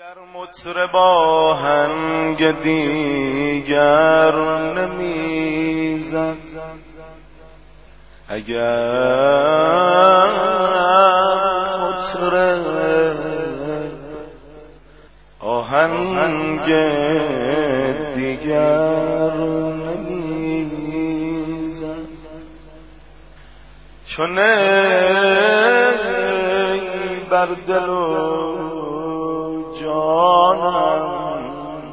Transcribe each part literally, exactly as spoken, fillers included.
اگر مطرب آهنگ دیگر نمیزد، اگر مطرب آهنگ دیگر نمیزد، چون ای بر دل و جانم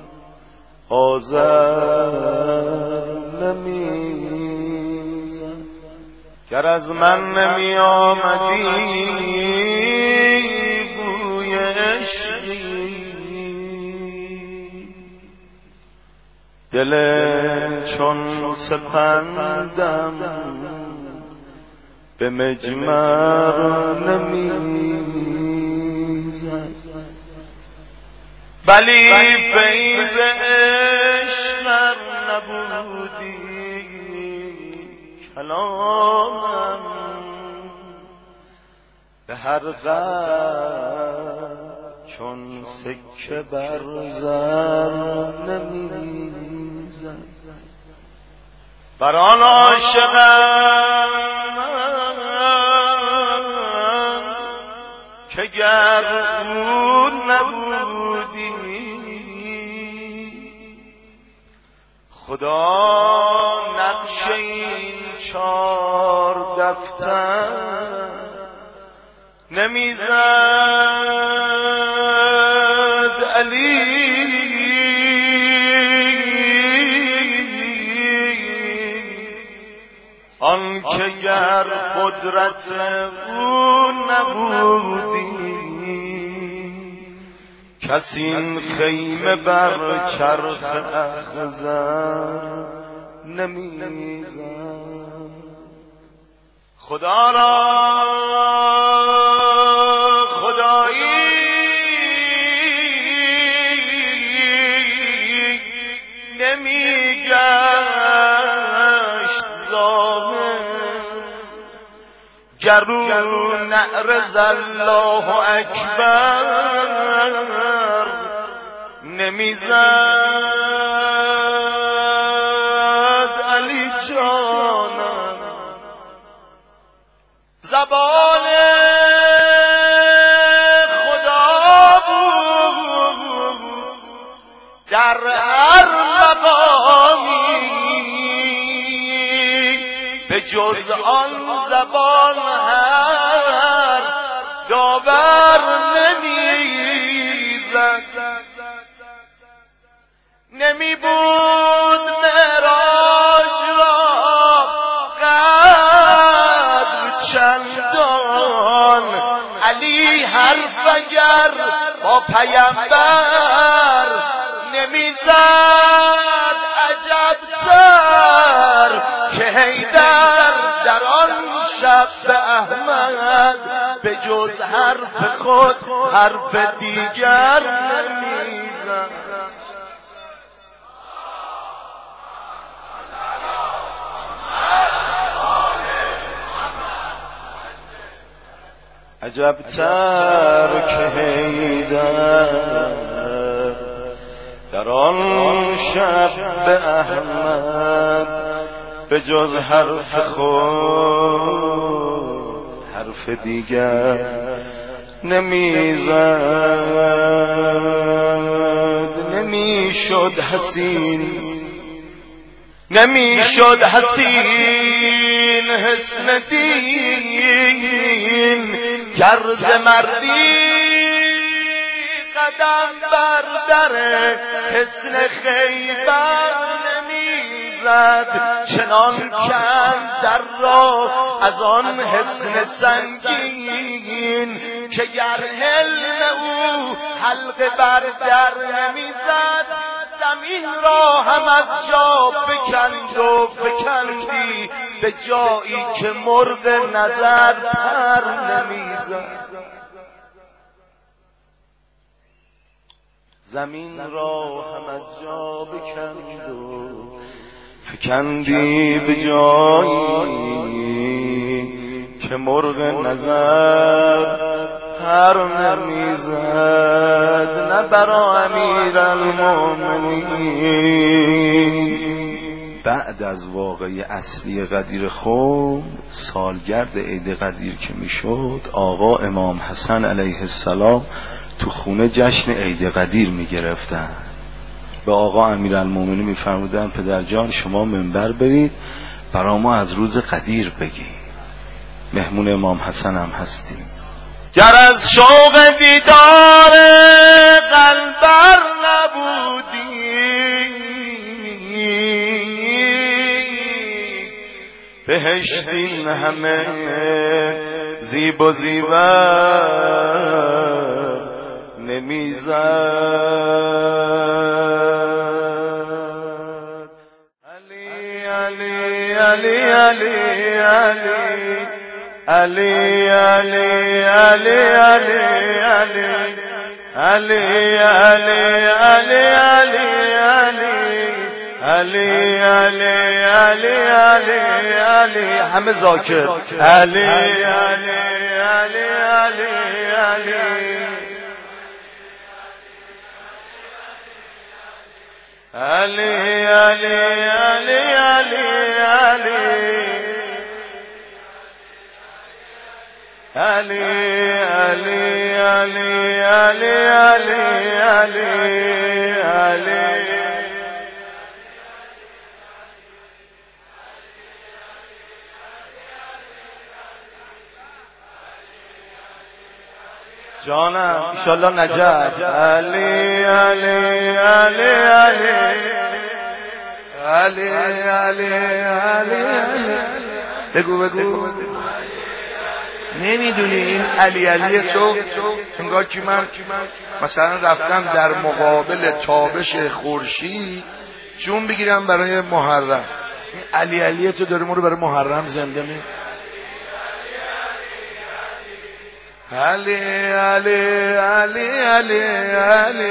آذر نمیزد، گر از من نمی آمدی بوی عشقی، دل چون سپندم به مجمر نمیزد، بلی فیض عشق نبودی کلامم به هر قدر چون سکه بر زر نمیزد، بر آن عاشقم که گر او نبودی خدا نقش این چار دفتر نمیزد، علی آن که گر قدرت او نبودی کسی این خیمه بر چرخ اخضر نمیزد، خدا را خدایی نمیگشت ظاهر، گر او نعرض الله اکبر نمیزد، علی جانم زبان خدا بود در هر مقامی، به جز آن زبان هر داور نمیزد، نمی بود معراج را قدر چندان، علی حرف اگر با پیمبر نمیزد، عجب تر که حیدر در آن شب به احمد به جز حرف خود حرف دیگر نمیزد، عجب تر که حیدر در آن شب به احمد به جز حرف خود حرف دیگر نمیزد، نمیشد حسین نمیشد حسین حسن دین کرز مردی قدم بر در حسن خیبر نمیزد، چنان کند در را از آن حسن سنگین که گر حلم او حلقه بر در نمیزد، زمین را هم از جا بکند و فکندی به جایی که مرغ نظر پر نمیزد، زمین را هم از جا بکند و فکندی به جایی که مرغ نظر پر نمیزد، نه برا امیر المومنین. بعد از واقعه اصلی غدیر خم، سالگرد عید غدیر که میشد، آقا امام حسن علیه السلام تو خونه جشن عید غدیر میگرفتن. به آقا امیرالمومنین میفرمودن پدر جان شما منبر برید برا ما از روز غدیر بگی، مهمون امام حسن هم هستیم. گر از شوق دیدار قلبر نبودی، بهشت این همه زیب و زیور نمیزد. علی علی علی علی علی علی علی علی علی علی علی علی علی علی علی علی علی همه ذاکر علی علی علی علی علی علی علی علی علی علی علی علی علی علی علی جانم انشالله نجات. علی علی علی علی علی علی علی بگو بگو نمیدونی این علی علی تو انگار که من مثلا رفتم در مقابل تابش خورشید جون بگیرم برای محرم. این علی علی تو داره ما رو برای محرم زنده می علی علی علی علی علی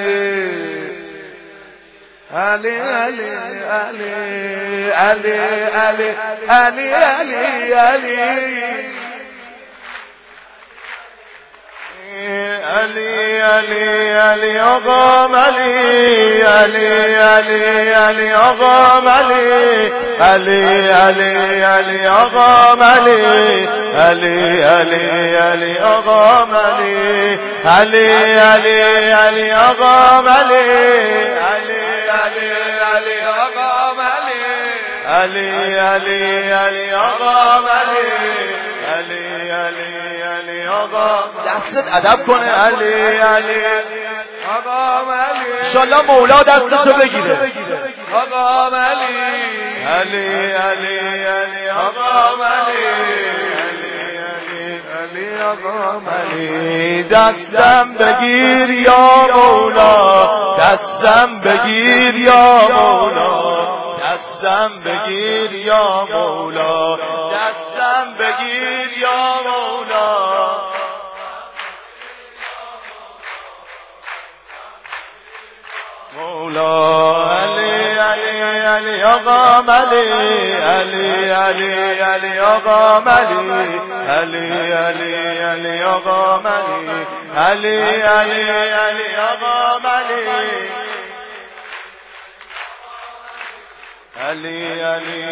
علی علی علی علی علی علی علی علی علی علی علی آقا علی علی علی علی آقا علی علی علی علی آقا علی علی علی علی آقا علی علی علی علی آقا علی علی علی علی آقا علی علی علی علی آقا علی علی علی علی آقا دستت ادب کنه. علی علی آقا علی انشالله مولا دستتو بگیره. آقا علی علی علی علی آقا علی علی علی آقا علی دستم بگیر یا مولا، دستم بگیر یا مولا، دستم بگیر یا مولا، دستم بگیر یا مولا. مولا علی علی علی آقا علی علی علی علی آقا علی علی علی علی آقا علی علی علی علی آقا علی علی علی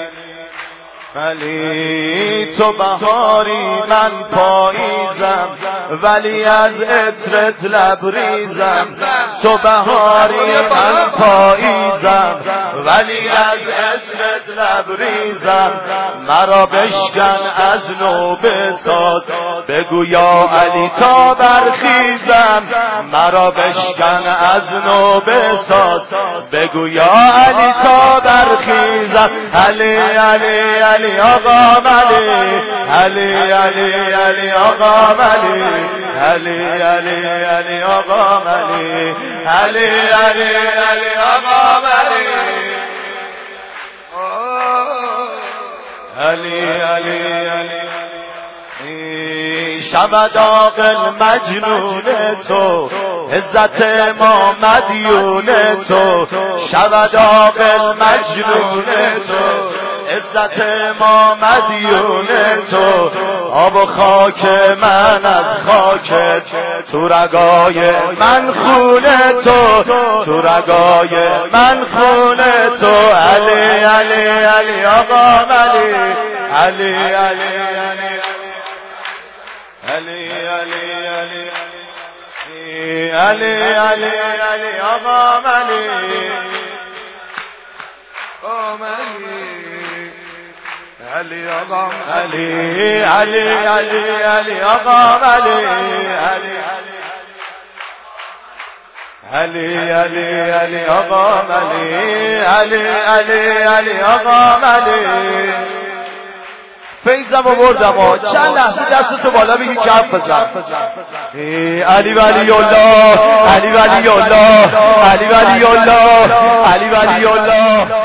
علی تو بهاری من پاییزم، ولی از عطرت لبریزم. تو بهاری من پاییزم، ولی از عطرت لبریزم. مرا بشکن از نو بساز، بگو یا علی تا برخیزم. مرا بشکن از نو بساز، بگو یا علی تا برخیزم. علی علی علی آقا علی علی علی علی آقا علی علی علی علی آقا علی علی علی علی آقا علی علی علی علی شود عاقل مجنون تو، عزت ما مدیون تو. شود عاقل مجنون تو، عزت ما مدیون تو، آب و خاک من از خاکت، تو رگای من خون تو، تو رگای من خون تو. علی علی علی آقا علی علی علی علی علی علی علی علی علی علی آقا علی علی آقا علی علی علی علی آقا علی علی علی علی علی آقا علی علی علی علی آقا علی. فیضم آوردم ها، چند لحظه دستتو بالا بگی کف بزن. علی ولی الله، علی ولی الله، علی ولی الله، علی ولی الله.